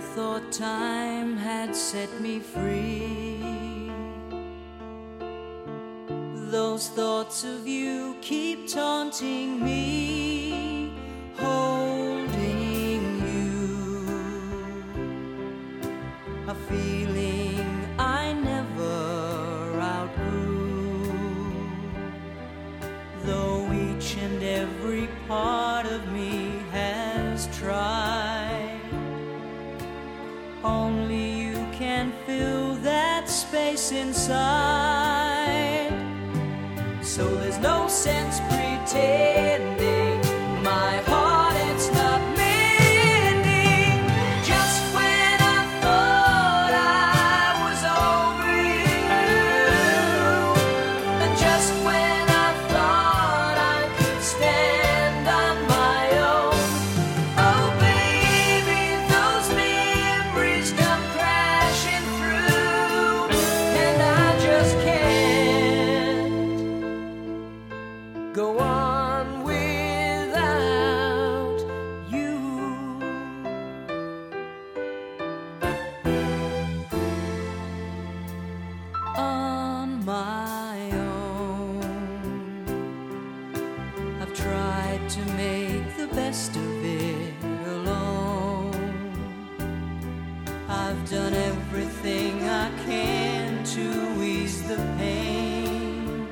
thought time had set me free. Those thoughts of you keep taunting me, holding you, a feeling I never outgrew. Though each and every part of me has tried, only you can fill that space inside. So there's no sense pretending my heart it's not mending. Just when I thought I was over you, and just when I thought I could stand on my own, oh baby, those memories come crashing through, and I just can't go on without you. On my own, I've tried to make the best of it alone. I've done everything I can to ease the pain,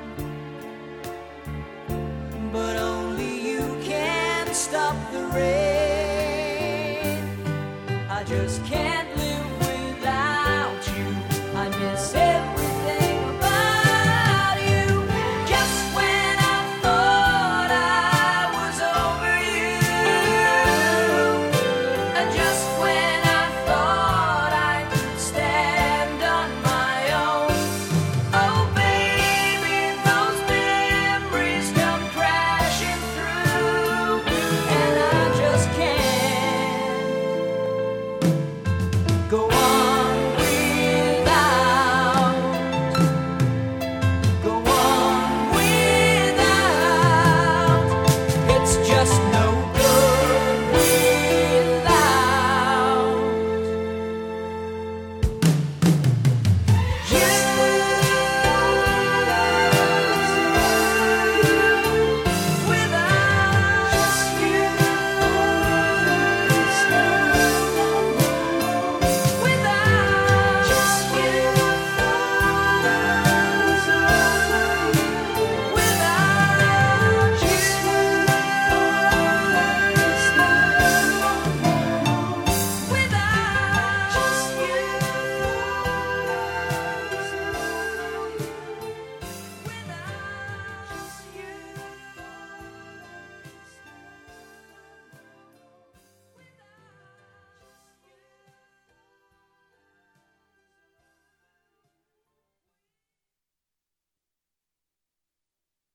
but only you can stop the rain. I just can't